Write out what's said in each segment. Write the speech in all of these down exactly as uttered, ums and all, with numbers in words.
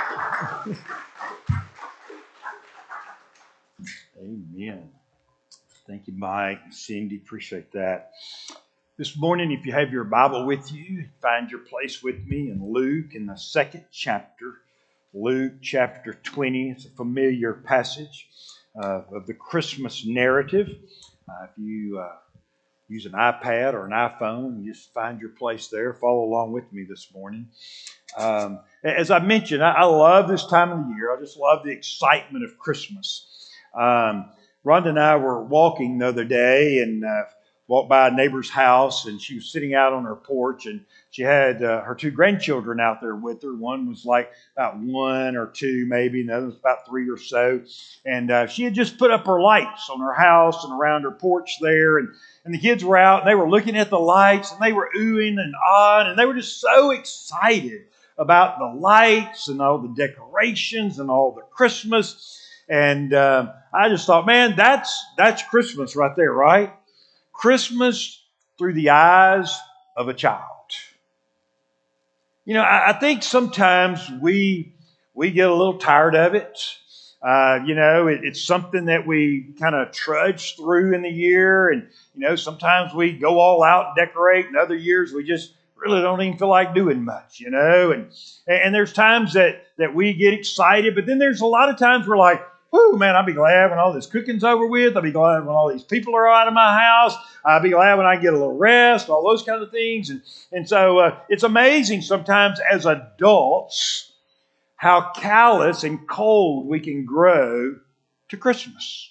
Amen. Thank you, Mike and Cindy. Appreciate that. This morning, if you have your Bible with you, find your place with me in Luke in the second chapter. Luke chapter twenty. It's a familiar passage uh, of the Christmas narrative. Uh, if you uh, use an iPad or an iPhone, you just find your place there. Follow along with me this morning. Um, as I mentioned, I, I love this time of the year. I just love the excitement of Christmas. Um, Rhonda and I were walking the other day and uh, walked by a neighbor's house, and she was sitting out on her porch, and she had uh, her two grandchildren out there with her. One was like about one or two maybe, and the other was about three or so. And uh, she had just put up her lights on her house and around her porch there, and, and the kids were out, and they were looking at the lights, and they were oohing and ahhing, and they were just so excited about the lights and all the decorations and all the Christmas. And uh, I just thought, man, that's that's Christmas right there, right? Christmas through the eyes of a child. You know, I, I think sometimes we we get a little tired of it. Uh, you know, it, it's something that we kind of trudge through in the year. And, you know, sometimes we go all out and decorate, and other years we just really don't even feel like doing much, you know. And and there's times that, that we get excited, but then there's a lot of times we're like, whoo, man, I'll be glad when all this cooking's over with. I'll be glad when all these people are out of my house. I'll be glad when I get a little rest, all those kind of things. And, and so uh, it's amazing sometimes as adults how callous and cold we can grow to Christmas.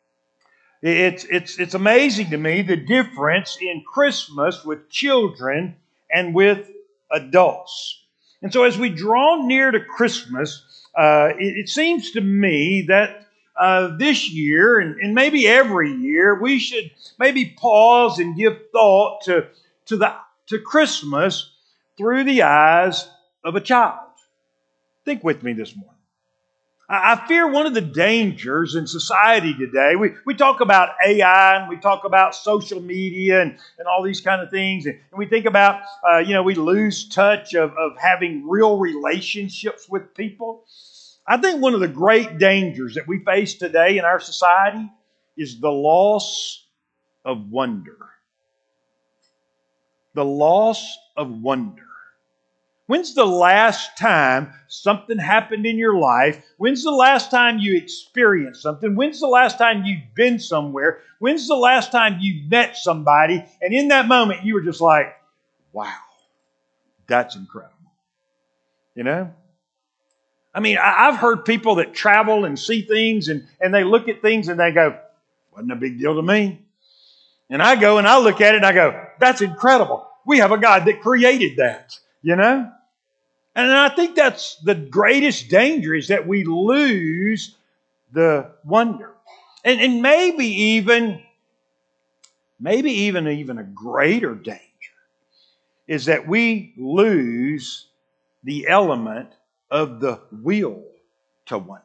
It's, it's, it's amazing to me the difference in Christmas with children and with adults. And so as we draw near to Christmas, uh, it, it seems to me that uh, this year, and, and maybe every year, we should maybe pause and give thought to, to, the, to Christmas through the eyes of a child. Think with me this morning. I fear one of the dangers in society today, we, we talk about A I and we talk about social media and, and all these kind of things. And, and we think about, uh, you know, we lose touch of, of having real relationships with people. I think one of the great dangers that we face today in our society is the loss of wonder. The loss of wonder. When's the last time something happened in your life? When's the last time you experienced something? When's the last time you've been somewhere? When's the last time you met somebody? And in that moment, you were just like, wow, that's incredible. You know? I mean, I've heard people that travel and see things and, and they look at things and they go, wasn't a big deal to me. And I go and I look at it and I go, that's incredible. We have a God that created that. You know? And I think that's the greatest danger is that we lose the wonder. And, and maybe even, maybe even, even a greater danger is that we lose the element of the will to wonder.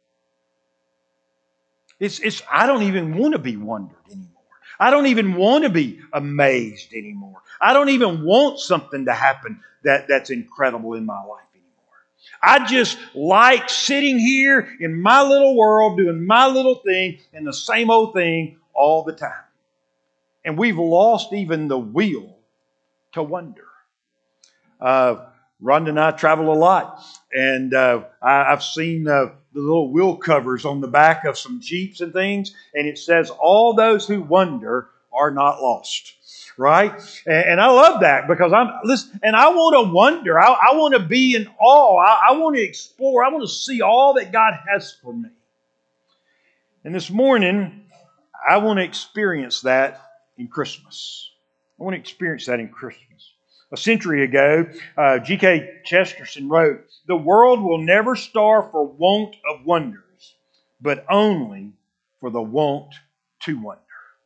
It's, it's, I don't even want to be wondered anymore. I don't even want to be amazed anymore. I don't even want something to happen that, that's incredible in my life anymore. I just like sitting here in my little world, doing my little thing, and the same old thing all the time. And we've lost even the will to wonder. Uh, Rhonda and I travel a lot, and uh, I, I've seen uh, the little wheel covers on the back of some Jeeps and things, and it says, all those who wonder are not lost. Right? And, and I love that because I'm, listen, and I want to wonder. I, I want to be in awe. I, I want to explore. I want to see all that God has for me. And this morning, I want to experience that in Christmas. I want to experience that in Christmas. A century ago, uh, G K Chesterton wrote, the world will never starve for want of wonders, but only for the want to wonder.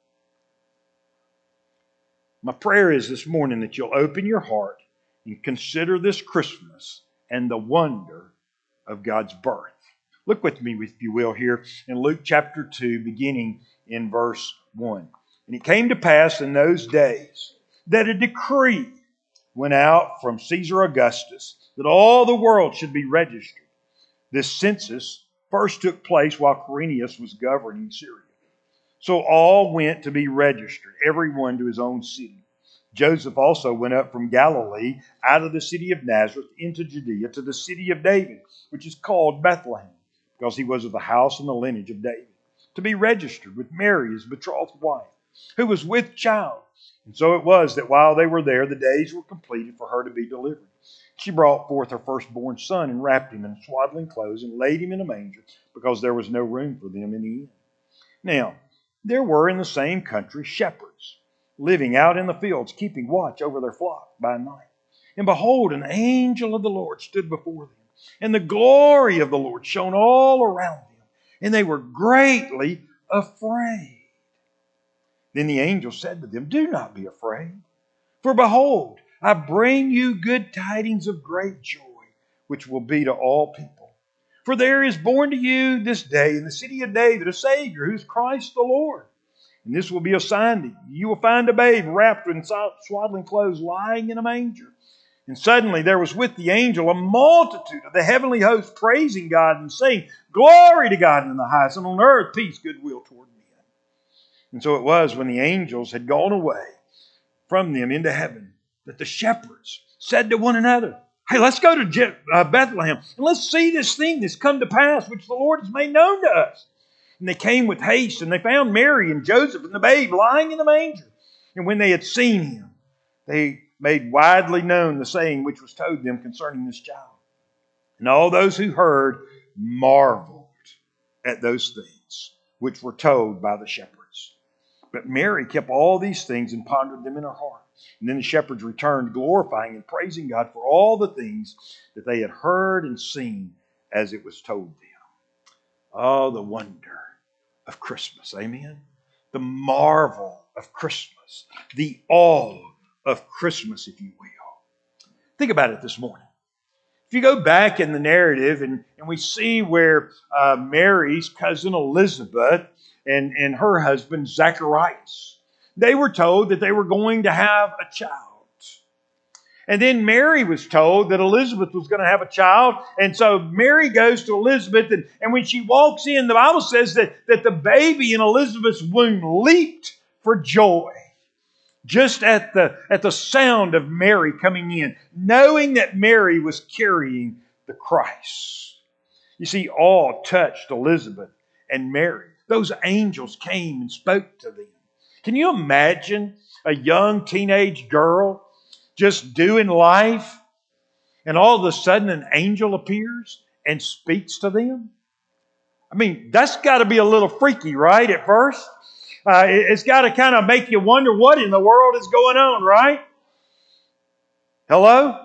My prayer is this morning that you'll open your heart and consider this Christmas and the wonder of God's birth. Look with me, if you will, here in Luke chapter two, beginning in verse one. And it came to pass in those days that a decree went out from Caesar Augustus that all the world should be registered. This census first took place while Quirinius was governing Syria. So all went to be registered, everyone to his own city. Joseph also went up from Galilee out of the city of Nazareth into Judea to the city of David, which is called Bethlehem, because he was of the house and the lineage of David, to be registered with Mary, his betrothed wife, who was with child. And so it was that while they were there, the days were completed for her to be delivered. She brought forth her firstborn son and wrapped him in swaddling clothes and laid him in a manger, because there was no room for them in the inn. Now, there were in the same country shepherds living out in the fields, keeping watch over their flock by night. And behold, an angel of the Lord stood before them, and the glory of the Lord shone all around them, and they were greatly afraid. Then the angel said to them, "Do not be afraid, for behold, I bring you good tidings of great joy, which will be to all people. For there is born to you this day in the city of David a Savior, who is Christ the Lord. And this will be a sign to you. You will find a babe wrapped in swaddling clothes lying in a manger." And suddenly there was with the angel a multitude of the heavenly host praising God and saying, "Glory to God in the highest, and on earth peace, goodwill toward men." And so it was, when the angels had gone away from them into heaven, that the shepherds said to one another, "Hey, let's go to Je- uh, Bethlehem, and let's see this thing that's come to pass, which the Lord has made known to us." And they came with haste, and they found Mary and Joseph and the babe lying in the manger. And when they had seen him, they made widely known the saying which was told them concerning this child. And all those who heard marveled at those things which were told by the shepherds. But Mary kept all these things and pondered them in her heart. And then the shepherds returned, glorifying and praising God for all the things that they had heard and seen as it was told them. Oh, the wonder of Christmas. Amen. The marvel of Christmas. The awe of Christmas, if you will. Think about it this morning. If you go back in the narrative and, and we see where uh, Mary's cousin Elizabeth and, and her husband Zacharias, they were told that they were going to have a child. And then Mary was told that Elizabeth was going to have a child. And so Mary goes to Elizabeth. And, and when she walks in, the Bible says that, that the baby in Elizabeth's womb leaped for joy. Just at the, at the sound of Mary coming in, knowing that Mary was carrying the Christ. You see, awe touched Elizabeth and Mary. Those angels came and spoke to them. Can you imagine a young teenage girl just doing life, and all of a sudden an angel appears and speaks to them? I mean, that's got to be a little freaky, right, at first? Uh, it, it's got to kind of make you wonder what in the world is going on, right? Hello?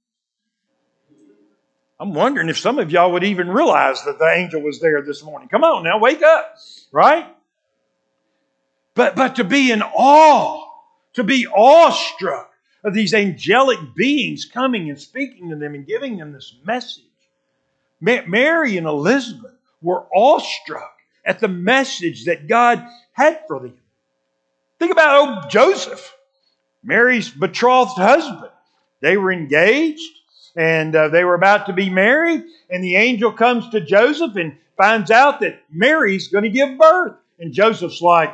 I'm wondering if some of y'all would even realize that the angel was there this morning. Come on now, wake up, right? But, but to be in awe, to be awestruck of these angelic beings coming and speaking to them and giving them this message. Mary and Elizabeth were awestruck at the message that God had for them. Think about old Joseph, Mary's betrothed husband. They were engaged and uh, they were about to be married, and the angel comes to Joseph and finds out that Mary's going to give birth. And Joseph's like,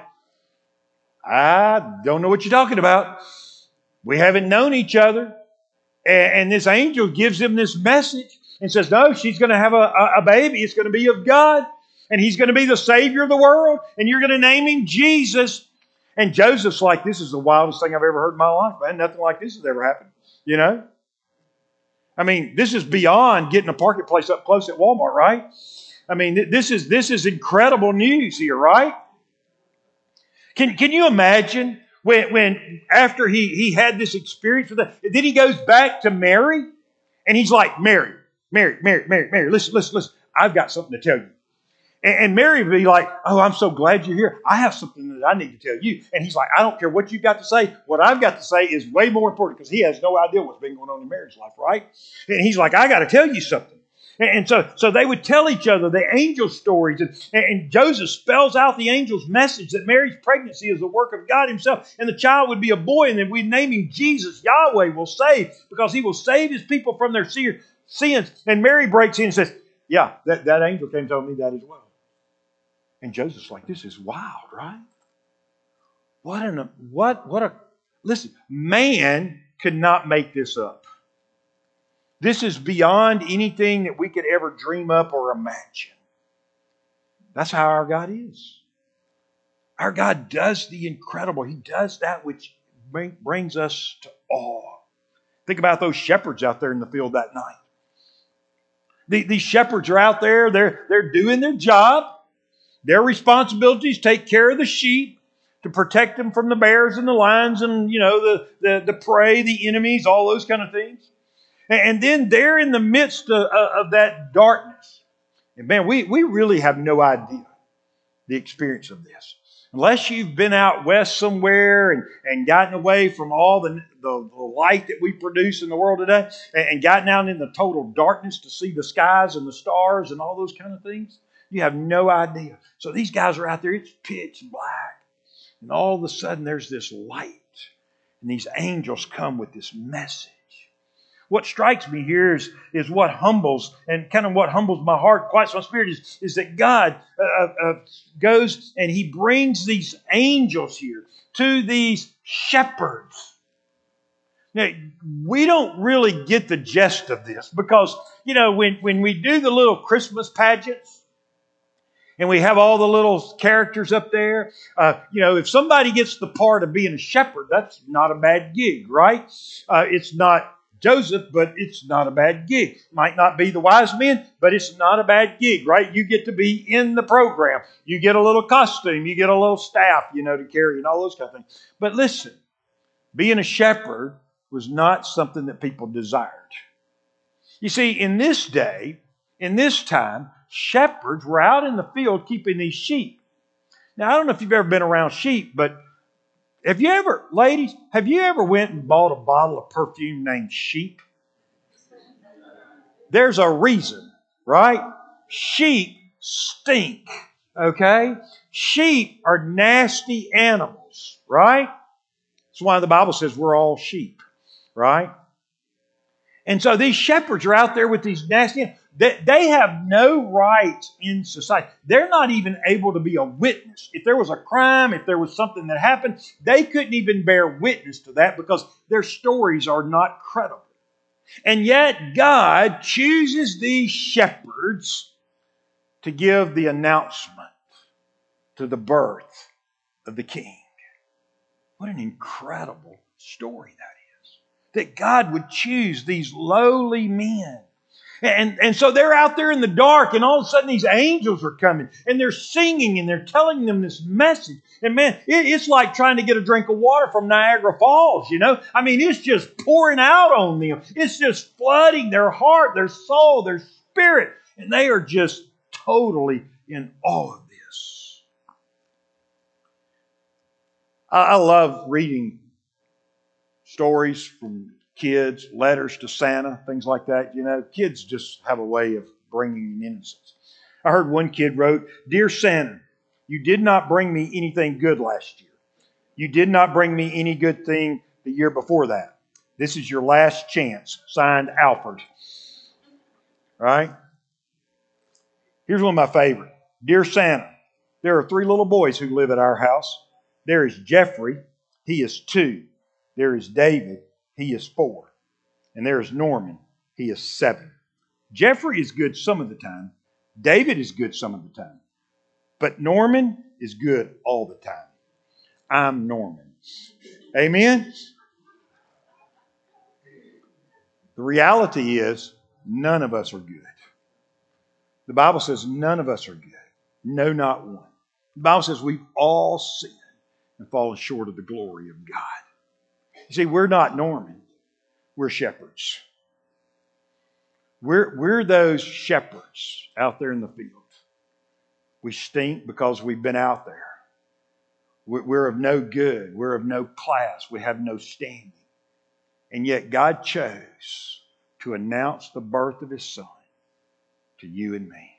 "I don't know what you're talking about. We haven't known each other." And this angel gives him this message and says, "No, she's going to have a, a baby. It's going to be of God. And he's going to be the Savior of the world. And you're going to name him Jesus." And Joseph's like, "This is the wildest thing I've ever heard in my life, man. Nothing like this has ever happened." You know? I mean, this is beyond getting a parking place up close at Walmart, right? I mean, this is this is incredible news here, right? Can, can you imagine when, when after he, he had this experience with that, then he goes back to Mary and he's like, "Mary, Mary, Mary, Mary, Mary, listen, listen, listen. I've got something to tell you." And, and Mary would be like, "Oh, I'm so glad you're here. I have something that I need to tell you." And he's like, "I don't care what you've got to say. What I've got to say is way more important," because he has no idea what's been going on in Mary's life, right? And he's like, "I got to tell you something." And so, so they would tell each other the angel stories. And, and Joseph spells out the angel's message that Mary's pregnancy is the work of God himself. And the child would be a boy. And then we'd name him Jesus. Yahweh will save, because he will save his people from their sins. And Mary breaks in and says, Yeah, that, that angel came and told me that as well. And Joseph's like, this is wild, right? What an what what a listen, man could not make this up. This is beyond anything that we could ever dream up or imagine. That's how our God is. Our God does the incredible. He does that which bring, brings us to awe. Think about those shepherds out there in the field that night. The, these shepherds are out there. They're, they're doing their job. Their responsibility is to take care of the sheep, to protect them from the bears and the lions and, you know, the, the, the prey, the enemies, all those kind of things. And, and then they're in the midst of, of that darkness. And man, we, we really have no idea the experience of this. Unless you've been out west somewhere and, and gotten away from all the, the, the light that we produce in the world today and, and gotten out in the total darkness to see the skies and the stars and all those kind of things, you have no idea. So these guys are out there, it's pitch black. And all of a sudden there's this light. And these angels come with this message. What strikes me here is, is what humbles, and kind of what humbles my heart, quiets my spirit, is, is that God uh, uh, goes and He brings these angels here to these shepherds. Now, we don't really get the gist of this because, you know, when, when we do the little Christmas pageants, and we have all the little characters up there. Uh, you know, if somebody gets the part of being a shepherd, that's not a bad gig, right? Uh, it's not Joseph, but it's not a bad gig. Might not be the wise men, but it's not a bad gig, right? You get to be in the program. You get a little costume. You get a little staff, you know, to carry and all those kind of things. But listen, being a shepherd was not something that people desired. You see, in this day, in this time, shepherds were out in the field keeping these sheep. Now, I don't know if you've ever been around sheep, but have you ever, ladies, have you ever went and bought a bottle of perfume named Sheep? There's a reason, right? Sheep stink, okay? Sheep are nasty animals, right? That's why the Bible says we're all sheep, right? And so these shepherds are out there with these nasty animals. They, they have no rights in society. They're not even able to be a witness. If there was a crime, if there was something that happened, they couldn't even bear witness to that because their stories are not credible. And yet God chooses these shepherds to give the announcement to the birth of the King. What an incredible story that is. That God would choose these lowly men. And, and so they're out there in the dark, and all of a sudden these angels are coming, and they're singing, and they're telling them this message. And man, it, it's like trying to get a drink of water from Niagara Falls, you know? I mean, it's just pouring out on them. It's just flooding their heart, their soul, their spirit. And they are just totally in awe of this. I, I love reading stories from kids, letters to Santa, things like that. You know, kids just have a way of bringing innocence. I heard one kid wrote, "Dear Santa, you did not bring me anything good last year. You did not bring me any good thing the year before that. This is your last chance." Signed, Alfred. All right? Here's one of my favorite. "Dear Santa, there are three little boys who live at our house. There is Jeffrey. He is two. There is David. He is four. And there is Norman. He is seven. Jeffrey is good some of the time. David is good some of the time. But Norman is good all the time. I'm Norman." Amen? The reality is, none of us are good. The Bible says none of us are good. No, not one. The Bible says we've all sinned and fallen short of the glory of God. You see, we're not Norman. We're shepherds. We're, we're those shepherds out there in the field. We stink because we've been out there. We're, we're of no good. We're of no class. We have no standing. And yet God chose to announce the birth of His Son to you and me.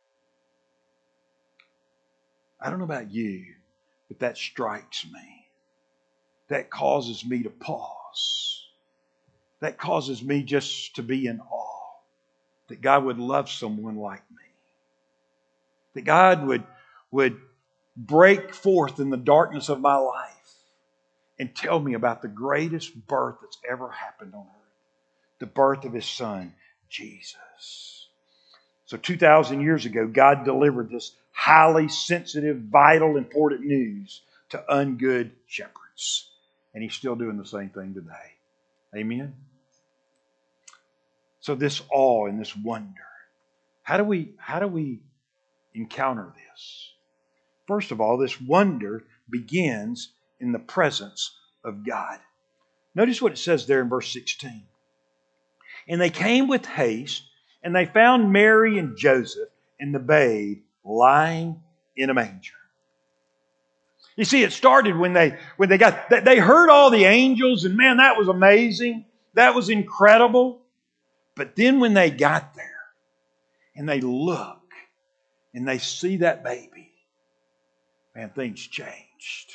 I don't know about you, but that strikes me. That causes me to pause. That causes me just to be in awe. that God would love someone like me. That God would, would break forth in the darkness of my life and tell me about the greatest birth that's ever happened on earth. The birth of His Son, Jesus. So two thousand years ago, God delivered this highly sensitive, vital, important news to ungood shepherds. And He's still doing the same thing today. Amen? So this awe and this wonder, how do we, how do we encounter this? First of all, this wonder begins in the presence of God. Notice what it says there in verse sixteen. And they came with haste, and they found Mary and Joseph and the babe lying in a manger. You see, it started when they when they got they heard all the angels, and man, that was amazing. That was incredible. But then when they got there and they look and they see that baby, man, things changed.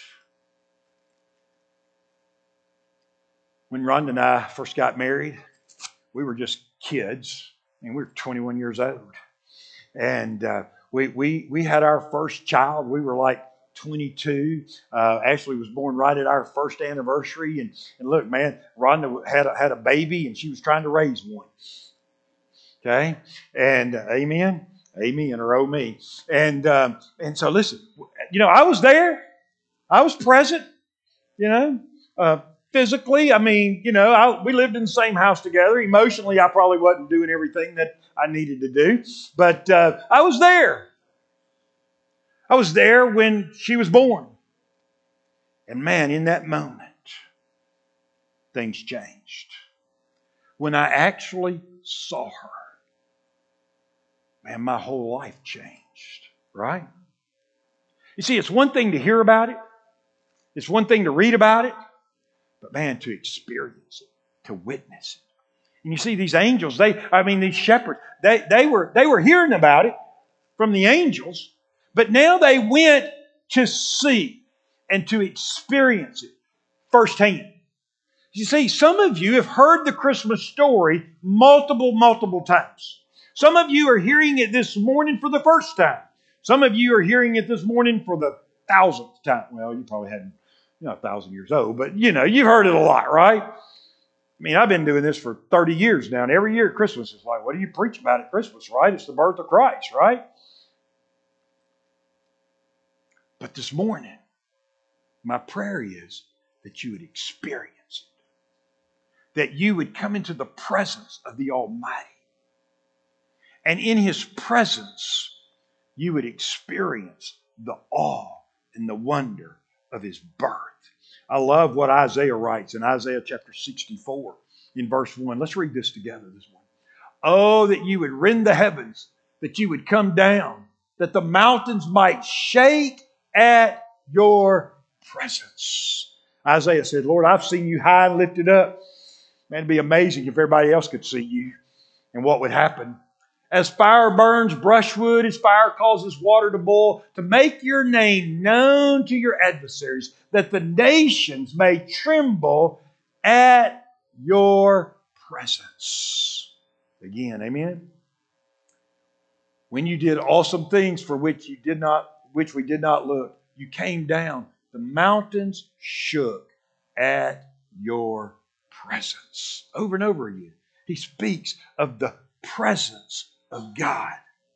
When Rhonda and I first got married, we were just kids, and we were twenty-one years old. And uh, we, we, we had our first child. We were like twenty-two. Uh, Ashley was born right at our first anniversary. And, and look, man, Rhonda had a, had a baby, and she was trying to raise one. Okay? And uh, amen? Amen, or oh me. And, um, and so listen, you know, I was there. I was present, you know. Uh, physically, I mean, you know, I, we lived in the same house together. Emotionally, I probably wasn't doing everything that I needed to do. But uh, I was there. I was there when she was born. And man, in that moment, things changed. When I actually saw her, man, my whole life changed, right? You see, it's one thing to hear about it. It's one thing to read about it. But man, to experience it, to witness it. And you see, these angels, they, I mean, these shepherds, they, they were, they were hearing about it from the angels, but now they went to see and to experience it firsthand. You see, some of you have heard the Christmas story multiple, multiple times. Some of you are hearing it this morning for the first time. Some of you are hearing it this morning for the thousandth time. Well, you probably hadn't, you're not a thousand years old, but you know, you've heard it a lot, right? I mean, I've been doing this for thirty years now, and every year at Christmas is like, what do you preach about at Christmas, right? It's the birth of Christ, right? But this morning, my prayer is that you would experience it. That you would come into the presence of the Almighty. And in His presence, you would experience the awe and the wonder of His birth. I love what Isaiah writes in Isaiah chapter sixty-four in verse one. Let's read this together this morning. Oh, that you would rend the heavens, that you would come down, that the mountains might shake at your presence. Isaiah said, Lord, I've seen you high and lifted up. Man, it'd be amazing if everybody else could see you and what would happen. As fire burns brushwood, as fire causes water to boil, to make your name known to your adversaries, that the nations may tremble at your presence. Again, amen? When you did awesome things for which you did not, which we did not look, you came down. The mountains shook at your presence. Over and over again, he speaks of the presence of God.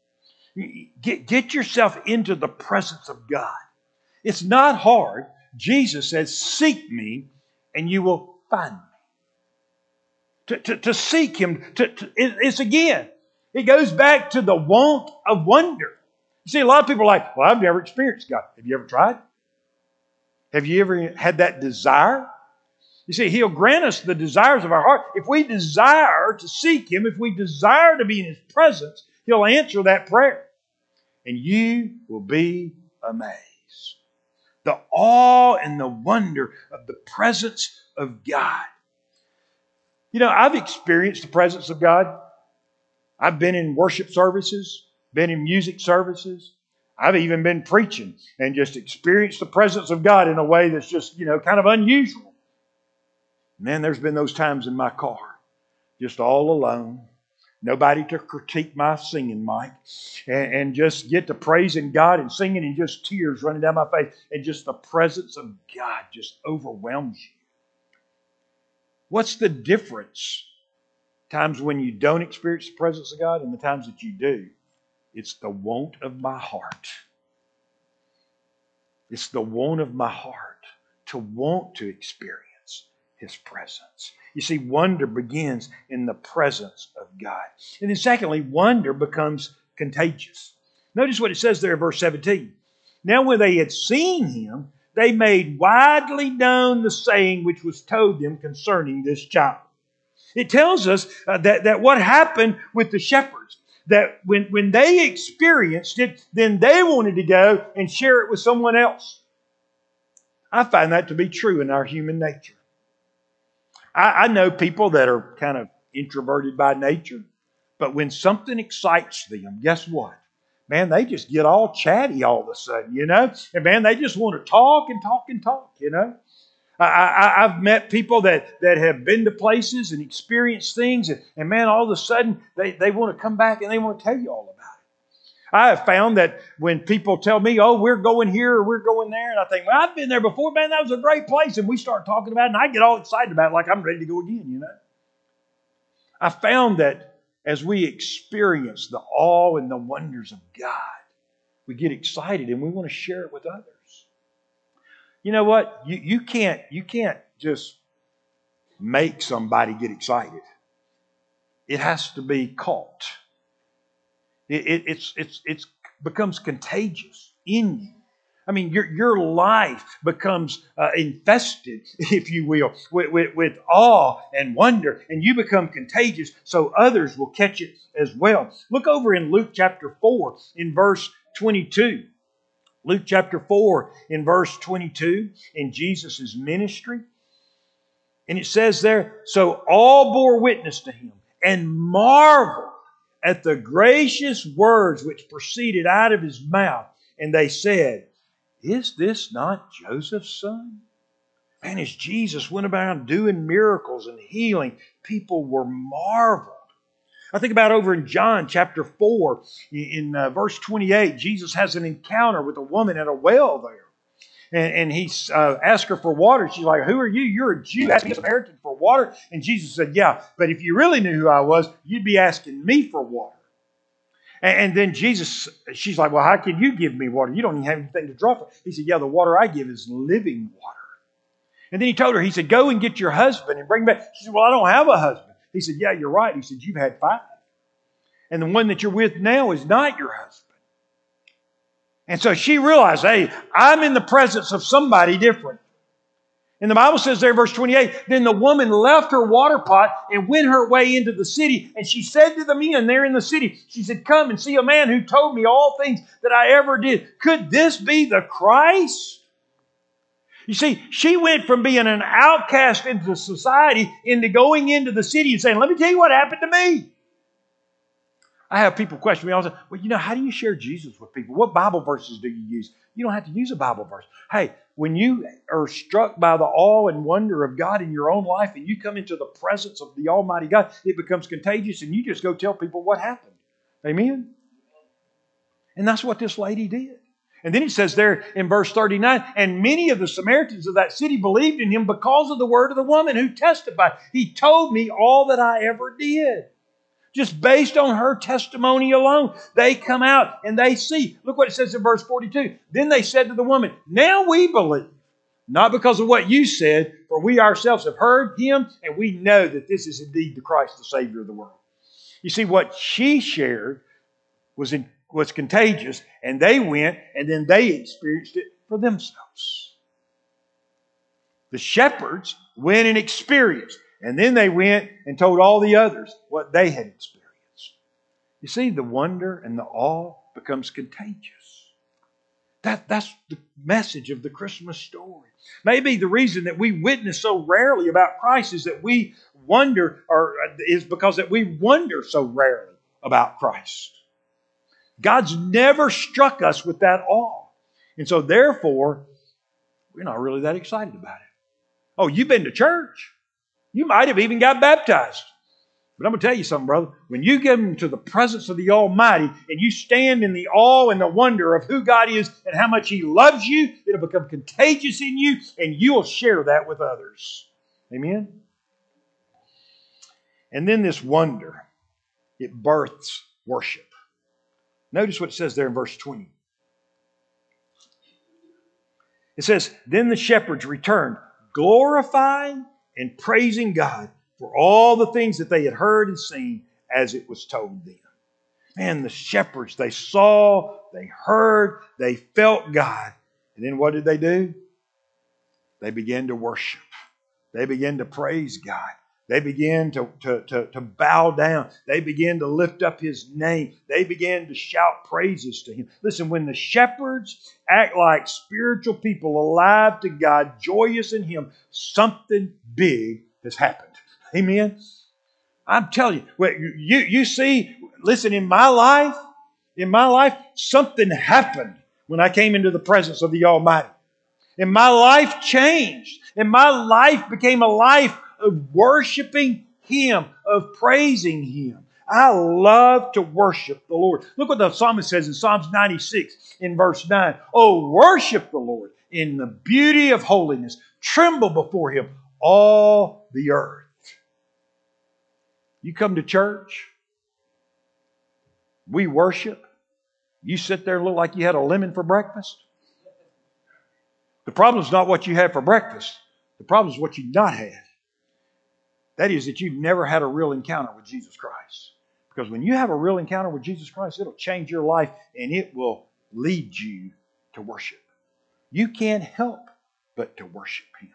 Get, get yourself into the presence of God. It's not hard. Jesus says, seek me and you will find me. To, to, to seek Him, to, to, it, it's again, it goes back to the want of wonder. You see, a lot of people are like, well, I've never experienced God. Have you ever tried? Have you ever had that desire? You see, He'll grant us the desires of our heart. If we desire to seek Him, if we desire to be in His presence, He'll answer that prayer. And you will be amazed. The awe and the wonder of the presence of God. You know, I've experienced the presence of God. I've been in worship services, been in music services. I've even been preaching and just experienced the presence of God in a way that's just, you know, kind of unusual. And then there's been those times in my car, just all alone, Nobody to critique my singing, Mike. And, and just get to praising God and singing and just tears running down my face. And just the presence of God just overwhelms you. What's the difference? Times when you don't experience the presence of God and the times that you do. It's the want of my heart. It's the want of my heart to want to experience His presence. You see, wonder begins in the presence of God. And then secondly, wonder becomes contagious. Notice what it says there in verse seventeen. Now when they had seen Him, they made widely known the saying which was told them concerning this child. It tells us uh, that, that what happened with the shepherds, that when, when they experienced it, then they wanted to go and share it with someone else. I find that to be true in our human nature. I, I know people that are kind of introverted by nature, but when something excites them, guess what? Man, they just get all chatty all of a sudden, you know? And man, they just want to talk and talk and talk, you know? I, I, I've met people that, that have been to places and experienced things, and, and man, all of a sudden, they, they want to come back and they want to tell you all about it. I have found that when people tell me, oh, we're going here or we're going there, and I think, well, I've been there before, man, that was a great place, and we start talking about it, and I get all excited about it like I'm ready to go again, you know? I found that as we experience the awe and the wonders of God, we get excited and we want to share it with others. You know what? You, you can't you can't just make somebody get excited. It has to be caught. It, it it's it's it's becomes contagious in you. I mean, your your life becomes uh, infested, if you will, with, with, with awe and wonder, and you become contagious, so others will catch it as well. Look over in Luke chapter four, in verse twenty-two. Luke chapter four, in verse twenty-two, in Jesus' ministry. And it says there, so all bore witness to Him and marveled at the gracious words which proceeded out of His mouth. And they said, is this not Joseph's son? And as Jesus went about doing miracles and healing, people were marveled. I think about over in John chapter four, in uh, verse twenty-eight, Jesus has an encounter with a woman at a well there. And, and he uh, asked her for water. She's like, who are you? You're a Jew asking a Samaritan for water? And Jesus said, yeah, but if you really knew who I was, you'd be asking me for water. And, and then Jesus, she's like, well, how can you give me water? You don't even have anything to draw from. He said, yeah, the water I give is living water. And then he told her, he said, go and get your husband and bring back. She said, well, I don't have a husband. He said, yeah, you're right. He said, you've had five. And the one that you're with now is not your husband. And so she realized, hey, I'm in the presence of somebody different. And the Bible says there in verse twenty-eight, then the woman left her water pot and went her way into the city. And she said to the men there in the city, she said, come and see a man who told me all things that I ever did. Could this be the Christ? You see, she went from being an outcast into society into going into the city and saying, let me tell you what happened to me. I have people question me all the time, well, you know, how do you share Jesus with people? What Bible verses do you use? You don't have to use a Bible verse. Hey, when you are struck by the awe and wonder of God in your own life and you come into the presence of the Almighty God, it becomes contagious and you just go tell people what happened. Amen? And that's what this lady did. And then it says there in verse thirty-nine, and many of the Samaritans of that city believed in Him because of the word of the woman who testified. He told me all that I ever did. Just based on her testimony alone, they come out and they see. Look what it says in verse forty-two. Then they said to the woman, now we believe, not because of what you said, for we ourselves have heard Him, and we know that this is indeed the Christ, the Savior of the world. You see, what she shared was in, was contagious, and they went and then they experienced it for themselves. The shepherds went and experienced, and then they went and told all the others what they had experienced. You see, the wonder and the awe becomes contagious. That, that's the message of the Christmas story. Maybe the reason that we witness so rarely about Christ is that we wonder, or is because that we wonder so rarely about Christ. God's never struck us with that awe. And so therefore, we're not really that excited about it. Oh, you've been to church. You might have even got baptized. But I'm going to tell you something, brother. When you get into the presence of the Almighty and you stand in the awe and the wonder of who God is and how much He loves you, it'll become contagious in you and you'll share that with others. Amen? And then this wonder, it births worship. Notice what it says there in verse twenty. It says, then the shepherds returned, glorifying and praising God for all the things that they had heard and seen as it was told them. Man, the shepherds, they saw, they heard, they felt God. And then what did they do? They began to worship. They began to praise God. They began to, to, to, to bow down. They began to lift up His name. They began to shout praises to Him. Listen, when the shepherds act like spiritual people alive to God, joyous in Him, something big has happened. Amen? I'm telling you, well, you, you see, listen, in my life, in my life, something happened when I came into the presence of the Almighty. And my life changed. And my life became a life of worshiping Him, of praising Him. I love to worship the Lord. Look what the psalmist says in Psalms ninety-six in verse nine. Oh, worship the Lord in the beauty of holiness. Tremble before Him, all the earth. You come to church, we worship. You sit there and look like you had a lemon for breakfast. The problem is not what you had for breakfast. The problem is what you've not had. That is that you've never had a real encounter with Jesus Christ. Because when you have a real encounter with Jesus Christ, it'll change your life and it will lead you to worship. You can't help but to worship Him.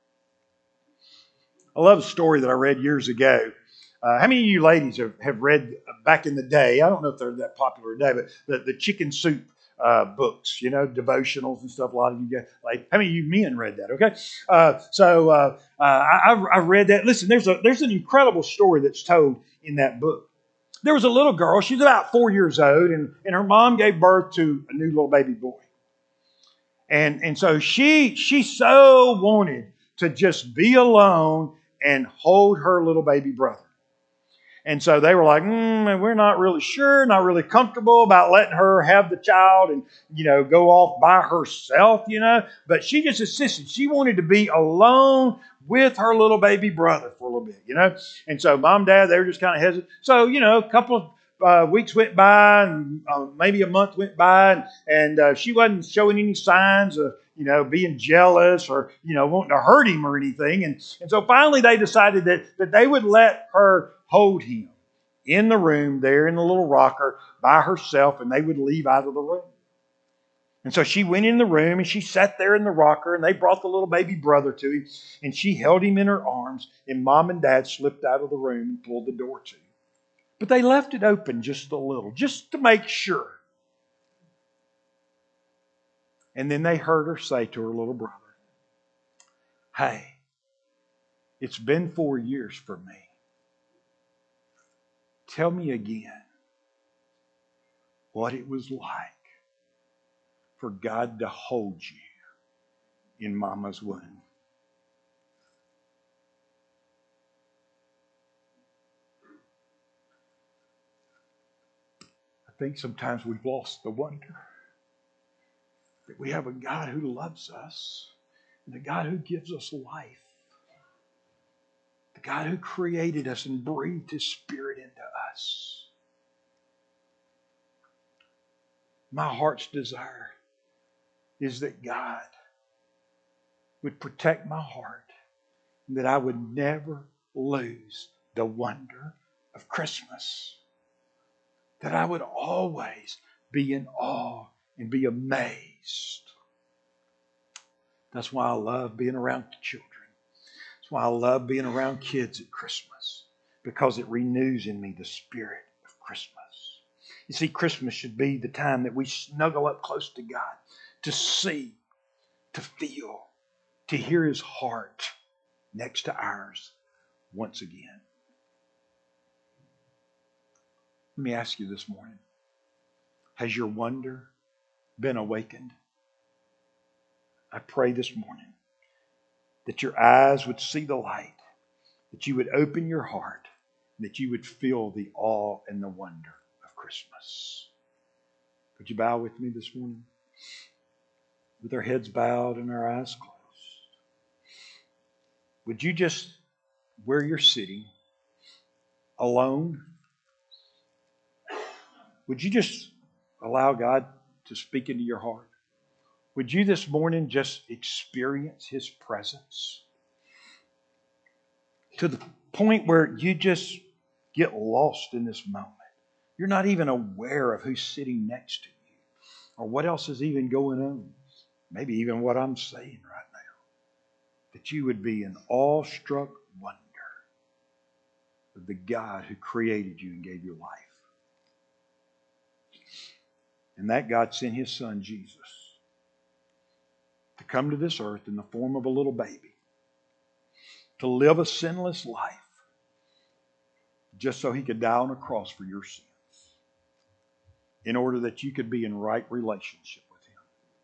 I love a story that I read years ago. Uh, how many of you ladies have, have read uh, back in the day, I don't know if they're that popular today, but the, the Chicken Soup uh, books, you know, devotionals and stuff. A lot of you guys, like, how many of you men read that? Okay. Uh, so uh, uh, I, I read that. Listen, there's a there's an incredible story that's told in that book. There was a little girl, she was about four years old, and, and her mom gave birth to a new little baby boy. And, and so she she so wanted to just be alone and hold her little baby brother. And so they were like, mm, we're not really sure, not really comfortable about letting her have the child and, you know, go off by herself, you know. But she just insisted. She wanted to be alone with her little baby brother for a little bit, you know. And so mom and dad, they were just kind of hesitant. So, you know, a couple of uh, weeks went by and uh, maybe a month went by and, and uh, she wasn't showing any signs of, you know, being jealous or, you know, wanting to hurt him or anything. And, and so finally they decided that, that they would let her hold him in the room there in the little rocker by herself, and they would leave out of the room. And so she went in the room and she sat there in the rocker, and they brought the little baby brother to him, and she held him in her arms, and mom and dad slipped out of the room and pulled the door to. But they left it open just a little, just to make sure. And then they heard her say to her little brother, hey, it's been four years for me. Tell me again what it was like for God to hold you in Mama's womb. I think sometimes we've lost the wonder that we have a God who loves us and a God who gives us life. The God who created us and breathed His Spirit into us. My heart's desire is that God would protect my heart and that I would never lose the wonder of Christmas. That I would always be in awe and be amazed. That's why I love being around children. That's why I love being around kids at Christmas. Because it renews in me the spirit of Christmas. You see, Christmas should be the time that we snuggle up close to God. To see, to feel, to hear His heart next to ours once again. Let me ask you this morning. Has your wonder been awakened? I pray this morning that your eyes would see the light, that you would open your heart, that you would feel the awe and the wonder of Christmas. Would you bow with me this morning? With our heads bowed and our eyes closed. Would you just, where you're sitting, alone, would you just allow God to speak into your heart? Would you this morning just experience His presence to the point where you just get lost in this moment? You're not even aware of who's sitting next to you or what else is even going on. Maybe even what I'm saying right now. That you would be in awestruck wonder of the God who created you and gave you life. And that God sent His Son, Jesus, to come to this earth in the form of a little baby, to live a sinless life, just so He could die on a cross for your sins, in order that you could be in right relationship with Him.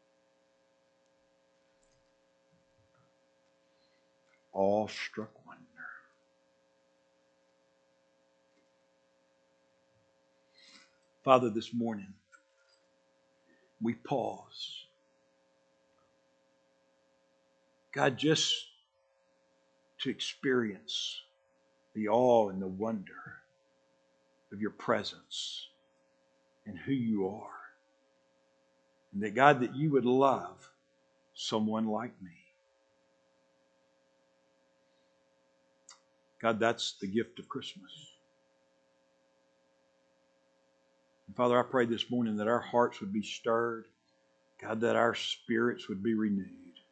Awestruck wonder. Father, this morning, we pause. God, just to experience the awe and the wonder of your presence and who you are. And that, God, that you would love someone like me. God, that's the gift of Christmas. And Father, I pray this morning that our hearts would be stirred. God, that our spirits would be renewed.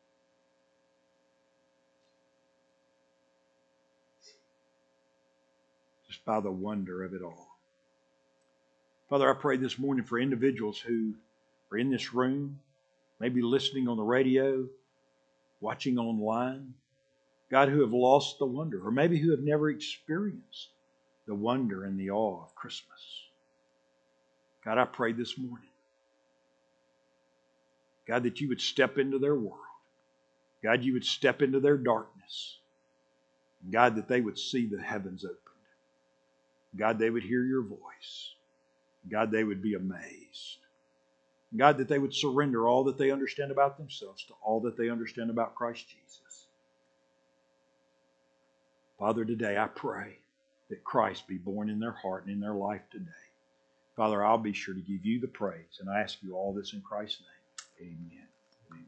Just by the wonder of it all. Father, I pray this morning for individuals who are in this room, maybe listening on the radio, watching online. God, who have lost the wonder, or maybe who have never experienced the wonder and the awe of Christmas. God, I pray this morning, God, that you would step into their world. God, you would step into their darkness. God, that they would see the heavens opened. God, they would hear your voice. God, they would be amazed. God, that they would surrender all that they understand about themselves to all that they understand about Christ Jesus. Father, today I pray that Christ be born in their heart and in their life today. Father, I'll be sure to give you the praise, and I ask you all this in Christ's name. Amen. Amen.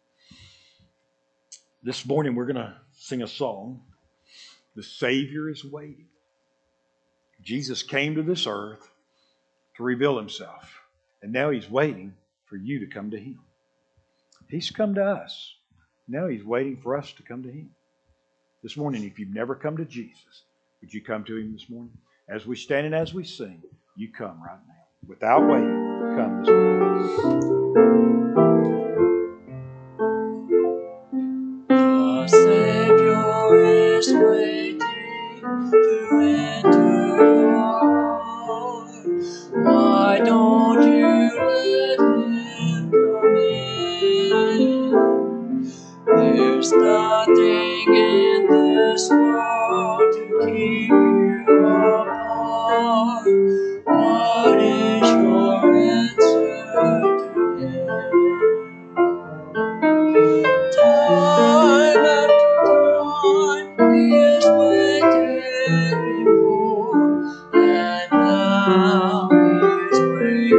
This morning we're going to sing a song, The Savior is Waiting. Jesus came to this earth to reveal Himself, and now He's waiting for you to come to Him. He's come to us. Now He's waiting for us to come to Him. This morning, if you've never come to Jesus, would you come to Him this morning? As we stand and as we sing, you come right now. Without waiting, come this morning. The Savior is waiting to enter your heart. Why don't you let Him come in? There's nothing in this world to keep you apart. What is your answer to Him? Time after time He has waited before, and now He is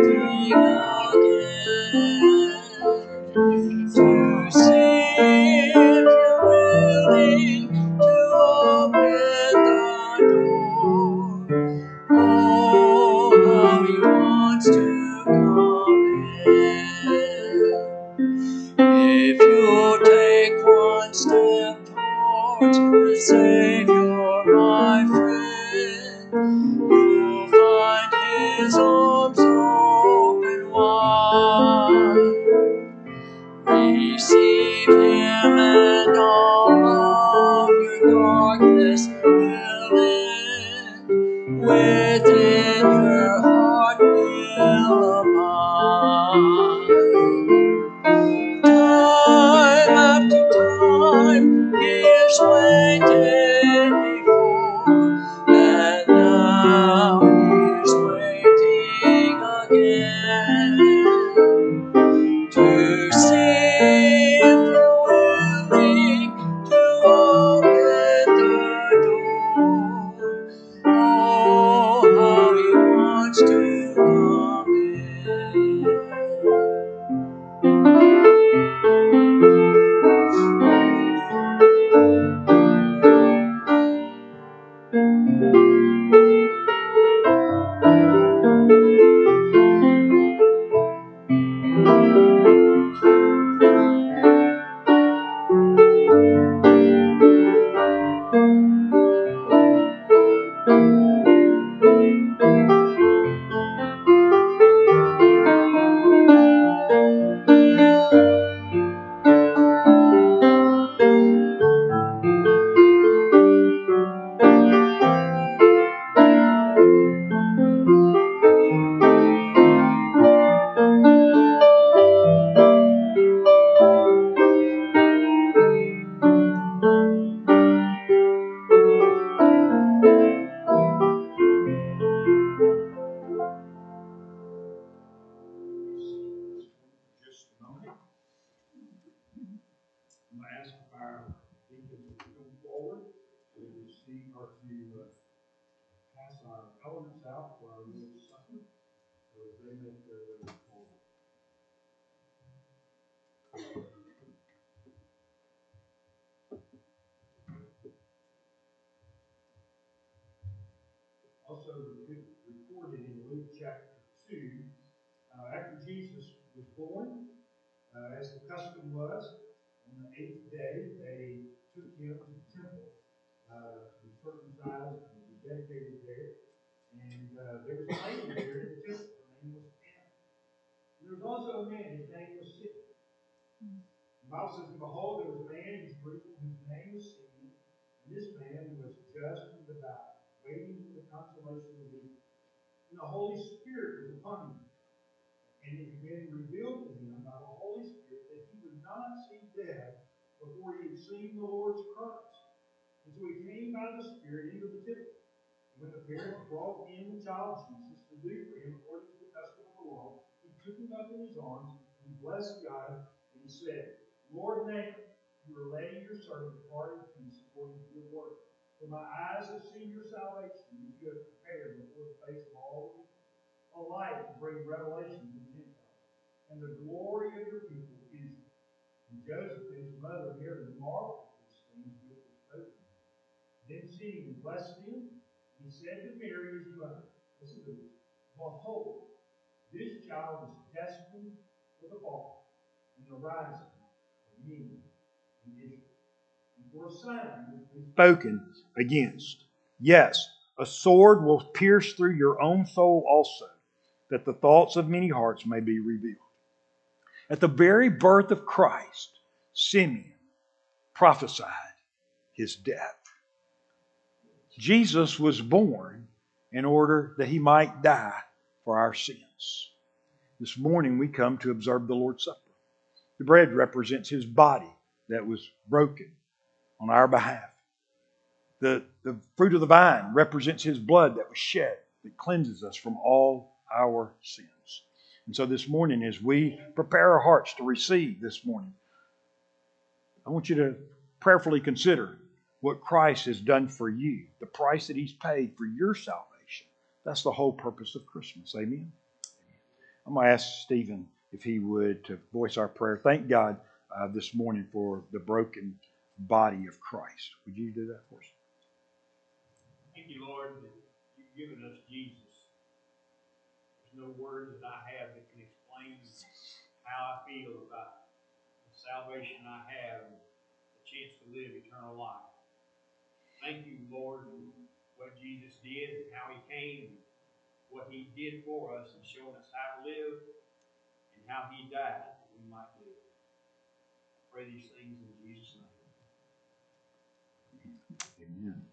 as they make their way home. Also recorded in Luke chapter two, uh, after Jesus was born, uh, as the custom was, on the eighth day, they took him to the temple uh, to be circumcised and to be dedicated there. And uh, there was a lady there in the temple. Her name was Anna. And there was also a man, his name was Simeon. The Bible says, and behold, there was a man in Jerusalem whose name was Simeon. And this man was just and devout, waiting for the consolation of the and the Holy Spirit was upon him. And it had been revealed to him by the Holy Spirit that he would not see death before he had seen the Lord's Christ. And so he came by the Spirit into the temple. And when the parents brought in the child Jesus to do for him according to the custom of the law, he took him up in his arms, and he blessed God, and he said, Lord, now you are letting your servant depart in peace according to your word. For my eyes have seen your salvation, which you have prepared before the face of all people, a light to bring revelation to the Gentiles, and the glory of your people Israel. And Joseph and his mother Mary marveled at these things which were spoken. Then seeing and blessed him, he said to Mary his mother, listen to this, behold, this child is destined for the fall and the rising of many in Israel. Spoken against. Yes, a sword will pierce through your own soul also, that the thoughts of many hearts may be revealed. At the very birth of Christ, Simeon prophesied his death. Jesus was born in order that he might die for our sins. This morning we come to observe the Lord's Supper. The bread represents his body that was broken on our behalf. The, the fruit of the vine represents his blood that was shed, that cleanses us from all our sins. And so this morning, as we prepare our hearts to receive this morning, I want you to prayerfully consider what Christ has done for you, the price that he's paid for your salvation. That's the whole purpose of Christmas. Amen? I'm going to ask Stephen if he would to voice our prayer. Thank God uh, this morning for the broken body of Christ. Would you do that for us? Thank you, Lord, that you've given us Jesus. There's no word that I have that can explain how I feel about the salvation I have and the chance to live eternal life. Thank you, Lord, for what Jesus did and how he came, what he did for us and showing us how to live and how he died that we might live. I pray these things in Jesus' name. Amen.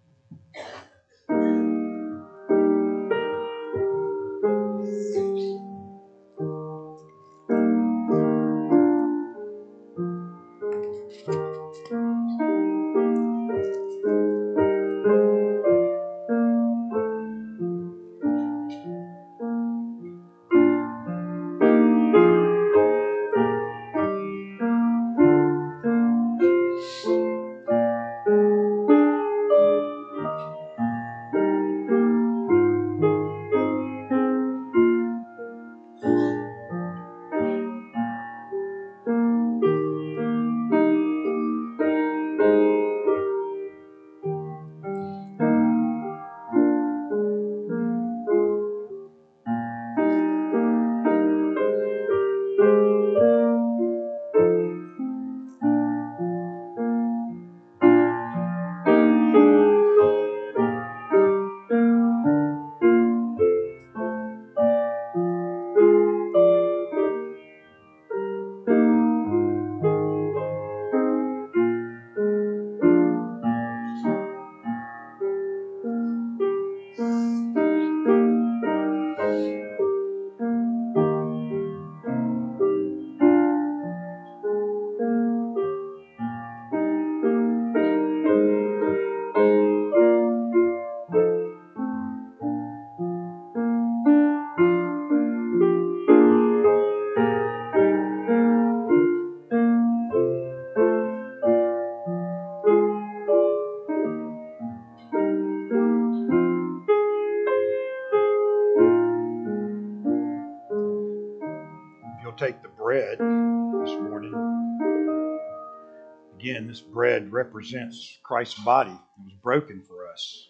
take the bread this morning. Again, this bread represents Christ's body. It was broken for us.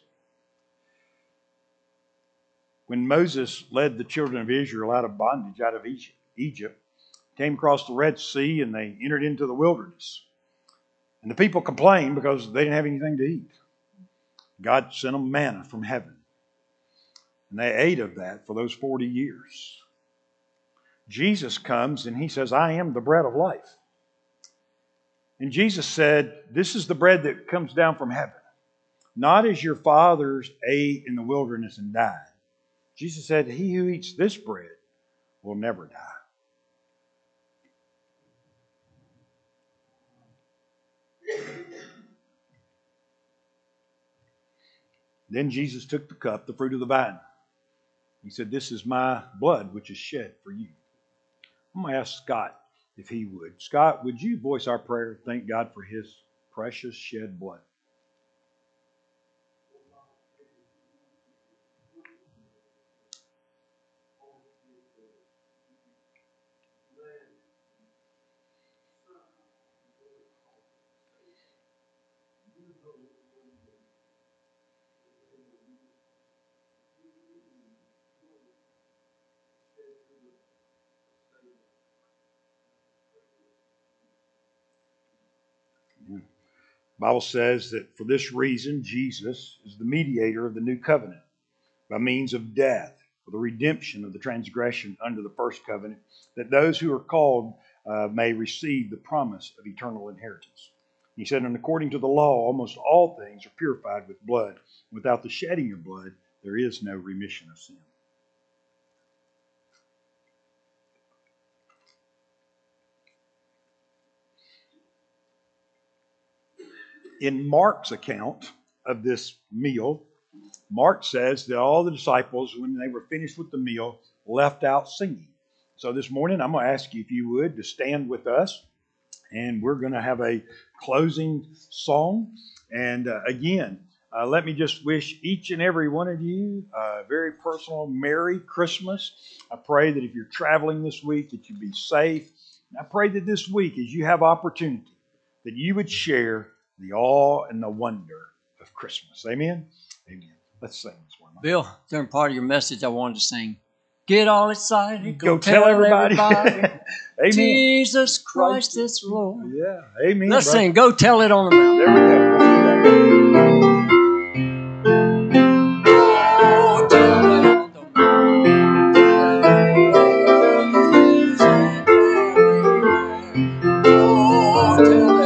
When Moses led the children of Israel out of bondage, out of Egypt, Egypt, came across the Red Sea and they entered into the wilderness. And the people complained because they didn't have anything to eat. God sent them manna from heaven. And they ate of that for those forty years. Jesus comes and he says, I am the bread of life. And Jesus said, this is the bread that comes down from heaven. Not as your fathers ate in the wilderness and died. Jesus said, he who eats this bread will never die. Then Jesus took the cup, the fruit of the vine. He said, this is my blood which is shed for you. I'm going to ask Scott if he would. Scott, would you voice our prayer? Thank God for his precious shed blood. The Bible says that for this reason, Jesus is the mediator of the new covenant by means of death for the redemption of the transgression under the first covenant, that those who are called uh, may receive the promise of eternal inheritance. He said, and according to the law, almost all things are purified with blood. Without the shedding of blood, there is no remission of sin. In Mark's account of this meal, Mark says that all the disciples, when they were finished with the meal, left out singing. So this morning, I'm going to ask you, if you would, to stand with us. And we're going to have a closing song. And uh, again, uh, let me just wish each and every one of you a very personal Merry Christmas. I pray that if you're traveling this week, that you be safe. And I pray that this week, as you have opportunity, that you would share the awe and the wonder of Christmas. Amen? Amen. Let's sing this one. Bill, during part of your message, I wanted to sing, get all excited, Go, go, tell, tell everybody. everybody, Amen. Jesus Christ is Lord. Yeah, amen. Let's brother. sing, go tell it on the mountain. There we go. Let's do that. Go tell it on the mountain, oh, the hills and valley. Go tell